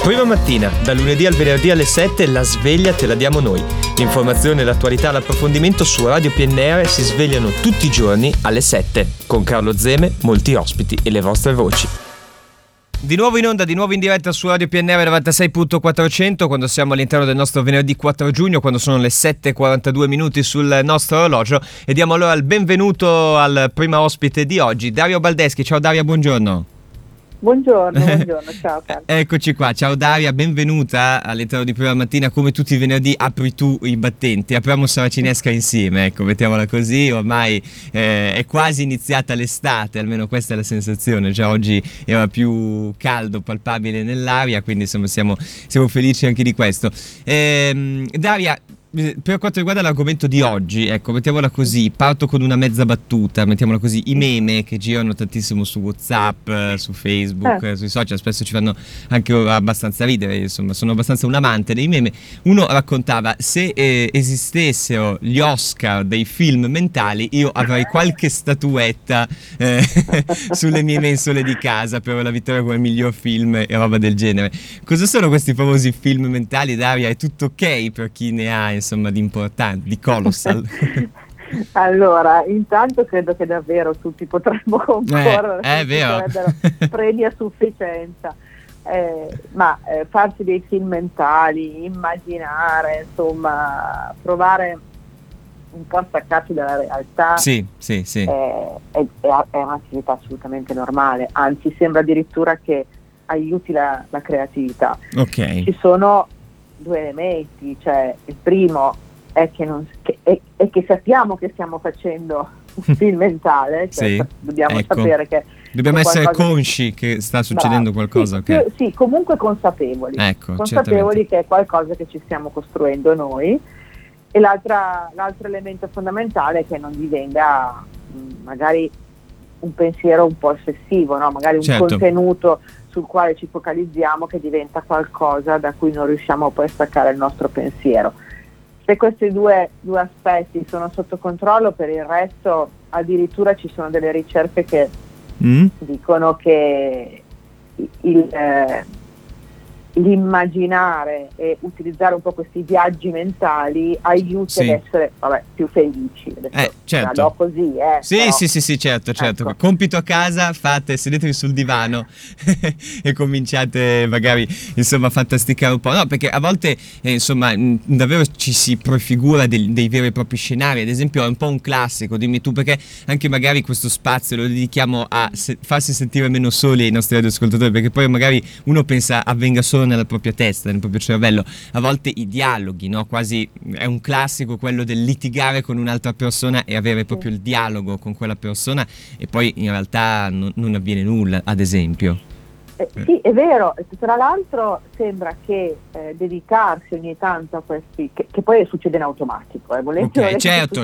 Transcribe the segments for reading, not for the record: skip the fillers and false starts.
Prima mattina, da lunedì al venerdì alle 7, la sveglia te la diamo noi. L'informazione, l'attualità, l'approfondimento su Radio PNR si svegliano tutti i giorni alle 7. Con Carlo Zeme, molti ospiti e le vostre voci. Di nuovo in onda, di nuovo in diretta su Radio PNR 96.400 quando siamo all'interno del nostro venerdì 4 giugno, quando sono le 7:42 minuti sul nostro orologio, e diamo allora il benvenuto al prima ospite di oggi, Daria Baldeschi. Ciao Daria, buongiorno. Buongiorno, ciao Carlo. Eccoci qua, ciao Daria, benvenuta all'interno di Prima Mattina. Come tutti i venerdì apri tu i battenti, apriamo Saracinesca insieme, ecco, mettiamola così. Ormai è quasi iniziata l'estate, almeno questa è la sensazione. Già oggi era più caldo, palpabile nell'aria, quindi insomma siamo felici anche di questo. Daria, per quanto riguarda l'argomento di oggi, ecco, mettiamola così, parto con una mezza battuta, mettiamola così, i meme che girano tantissimo su WhatsApp, su Facebook, sui social, spesso ci fanno anche abbastanza ridere, insomma, sono abbastanza un amante dei meme. Uno raccontava, se esistessero gli Oscar dei film mentali, io avrei qualche statuetta sulle mie mensole di casa per la vittoria come miglior film e roba del genere. Cosa sono questi famosi film mentali, Daria? È tutto ok per chi ne ha, insomma, di importante, di colossal? Allora, intanto credo che davvero tutti potremmo concorrere, è vero, premi a sufficienza, ma farsi dei film mentali, immaginare, insomma, provare un po' a staccarsi dalla realtà, sì. È un'attività assolutamente normale, anzi sembra addirittura che aiuti la creatività. Ok. Ci sono due elementi, cioè il primo è che sappiamo che stiamo facendo un film mentale, cioè sì, dobbiamo ecco, sapere che dobbiamo essere consci che sta succedendo qualcosa. Sì, okay. sì, comunque consapevoli, ecco, consapevoli che è qualcosa che ci stiamo costruendo noi. E l'altro elemento fondamentale è che non divenga magari un pensiero un po' ossessivo, no? Magari un contenuto sul quale ci focalizziamo che diventa qualcosa da cui non riusciamo poi a staccare il nostro pensiero. Se questi due aspetti sono sotto controllo, per il resto addirittura ci sono delle ricerche che dicono che l'immaginare e utilizzare un po' questi viaggi mentali aiuta ad essere più felici. Certo. La do così, Sì, certo. Ecco. Compito a casa, sedetevi sul divano e cominciate magari, insomma, a fantasticare un po'. No, perché a volte, insomma, davvero ci si prefigura dei veri e propri scenari. Ad esempio, è un po' un classico, dimmi tu, perché anche magari questo spazio lo dedichiamo a farsi sentire meno soli ai nostri radioascoltatori, perché poi magari uno pensa avvenga solo nella propria testa, nel proprio cervello. A volte i dialoghi, no? Quasi è un classico quello del litigare con un'altra persona e avere proprio il dialogo con quella persona e poi in realtà non avviene nulla, ad esempio. Sì, è vero. Tra l'altro sembra che dedicarsi ogni tanto a questi, che poi succede in automatico, certo,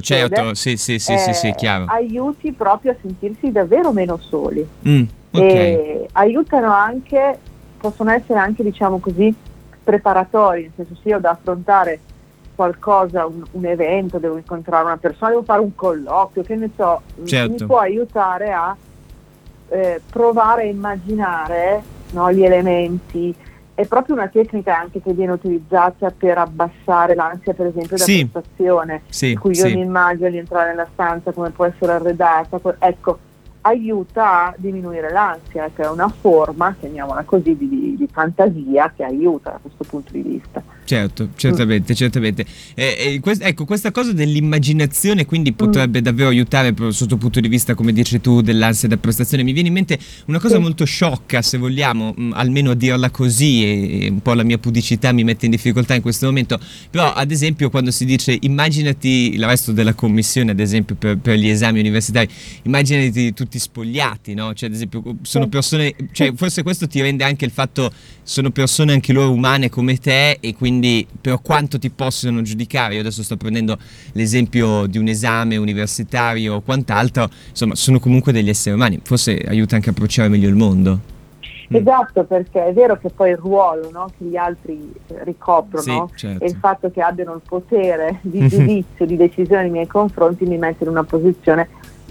sì, chiaro. Aiuti proprio a sentirsi davvero meno soli. Okay. E aiutano anche, possono essere anche, diciamo così, preparatori, nel senso, se io da affrontare qualcosa, un evento, devo incontrare una persona, devo fare un colloquio, che ne so, mi può aiutare a provare a immaginare, no, gli elementi. È proprio una tecnica anche che viene utilizzata per abbassare l'ansia, per esempio, da prestazione, in cui io mi immagino di entrare nella stanza, come può essere arredata, ecco, aiuta a diminuire l'ansia, che è una forma, chiamiamola così, di fantasia che aiuta da questo punto di vista. Certo, certamente. Ecco, questa cosa dell'immaginazione quindi potrebbe davvero aiutare sotto il punto di vista, come dici tu, dell'ansia da prestazione. Mi viene in mente una cosa molto sciocca, se vogliamo, almeno a dirla così, e un po' la mia pudicità mi mette in difficoltà in questo momento, però ad esempio quando si dice immaginati il resto della commissione, ad esempio per gli esami universitari, immaginati tutti spogliati, no? Cioè, ad esempio, sono persone, cioè forse questo ti rende anche il fatto, sono persone anche loro umane come te, e quindi per quanto ti possono giudicare, io adesso sto prendendo l'esempio di un esame universitario o quant'altro, insomma sono comunque degli esseri umani, forse aiuta anche a approcciare meglio il mondo. Esatto, perché è vero che poi il ruolo, no, che gli altri ricoprono, e il fatto che abbiano il potere di giudizio, di decisione nei miei confronti, mi mette in una posizione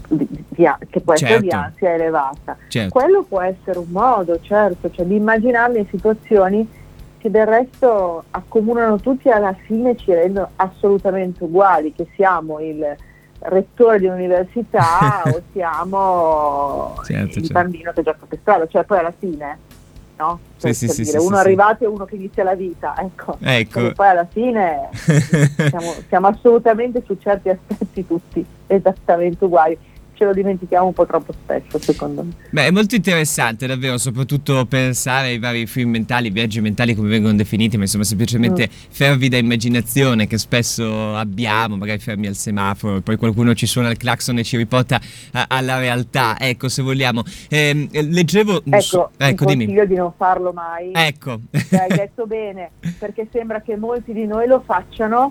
che può essere di ansia elevata. Quello può essere un modo, cioè di immaginarmi in situazioni che del resto accomunano tutti e alla fine ci rendono assolutamente uguali, che siamo il rettore di un'università o siamo il bambino che gioca per strada, cioè poi alla fine, no? Per dire, uno arrivato e uno che inizia la vita, ecco. E poi alla fine siamo assolutamente su certi aspetti tutti esattamente uguali. Ce lo dimentichiamo un po' troppo spesso, secondo me. Beh, è molto interessante davvero, soprattutto pensare ai vari film mentali, viaggi mentali come vengono definiti, ma insomma semplicemente fervida immaginazione che spesso abbiamo, magari fermi al semaforo, poi qualcuno ci suona il clacson e ci riporta alla realtà, ecco, se vogliamo. Leggevo... Ecco, consiglio dimmi. Di non farlo mai. Ecco. Hai detto bene, perché sembra che molti di noi lo facciano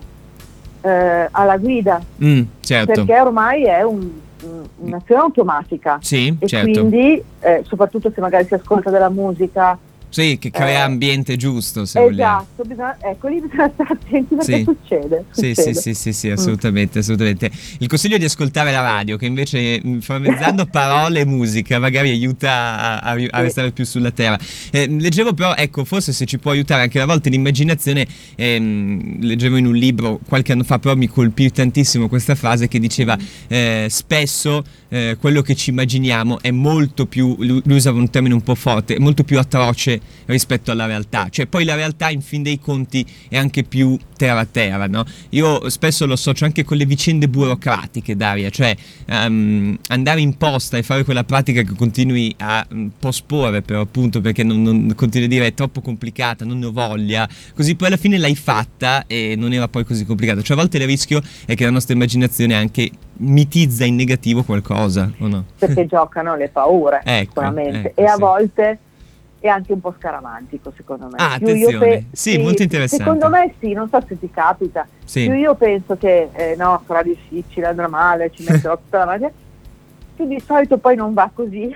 alla guida. Certo. Perché ormai è un'azione automatica, sì, e certo. quindi soprattutto se magari si ascolta della musica, sì, che crea ambiente giusto, se vogliamo. Esatto, lì bisogna stare attenti perché succede. Sì, assolutamente. Il consiglio di ascoltare la radio, che invece frammenzando parole e musica magari aiuta a restare più sulla terra. Leggevo però, ecco, forse se ci può aiutare anche a volte l'immaginazione, leggevo in un libro qualche anno fa, però mi colpì tantissimo questa frase che diceva spesso quello che ci immaginiamo è molto più, lui usava un termine un po' forte, è molto più atroce rispetto alla realtà, cioè poi la realtà in fin dei conti è anche più terra, no? Io spesso lo associo anche con le vicende burocratiche, Daria, cioè andare in posta e fare quella pratica che continui a posporre, però appunto perché non continui a dire è troppo complicata, non ne ho voglia, così poi alla fine l'hai fatta e non era poi così complicata, cioè a volte il rischio è che la nostra immaginazione anche mitizza in negativo qualcosa, o no? Perché giocano le paure, sicuramente, e a volte è anche un po' scaramantico, secondo me. Attenzione, sì, molto interessante. Secondo me sì, non so se ti capita. Più io penso che sarà difficile, andrà male, ci metterò tutta la magia, più di solito poi non va così.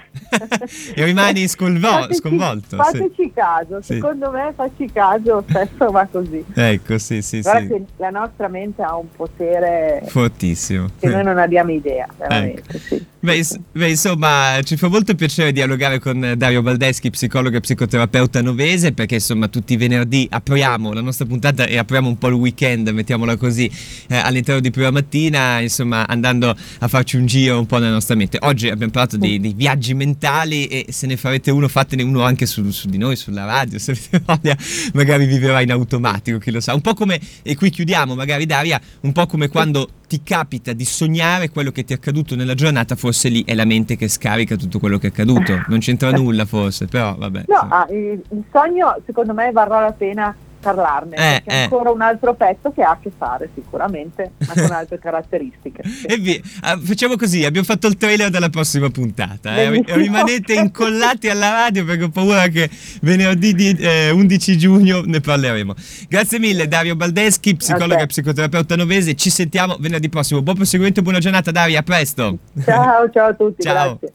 E rimani sconvolto. Fateci caso, secondo me facci caso, spesso va così. Ecco, sì. Guarda che la nostra mente ha un potere fortissimo, che noi non abbiamo idea, veramente, sì. Beh, insomma, ci fa molto piacere dialogare con Dario Baldeschi, psicologo e psicoterapeuta novese, perché insomma tutti i venerdì apriamo la nostra puntata e apriamo un po' il weekend, mettiamola così, all'interno di Prima Mattina, insomma andando a farci un giro un po' nella nostra mente. Oggi abbiamo parlato dei viaggi mentali e se ne farete uno, fatene uno anche su di noi, sulla radio, se avete voglia, magari vivrà in automatico, chi lo sa. Un po' come, e qui chiudiamo magari Daria, un po' come quando ti capita di sognare quello che ti è accaduto nella giornata, forse lì è la mente che scarica tutto quello che è accaduto, non c'entra nulla forse, però vabbè. No, il sogno secondo me varrà la pena parlarne, perché è ancora un altro pezzo che ha a che fare sicuramente, ma con altre caratteristiche. E via. Facciamo così, abbiamo fatto il trailer della prossima puntata, rimanete incollati alla radio perché ho paura che venerdì 11 giugno ne parleremo. Grazie mille Dario Baldeschi, psicologa e psicoterapeuta novese, ci sentiamo venerdì prossimo, buon proseguimento e buona giornata Daria, a presto. Ciao a tutti, ciao. Grazie.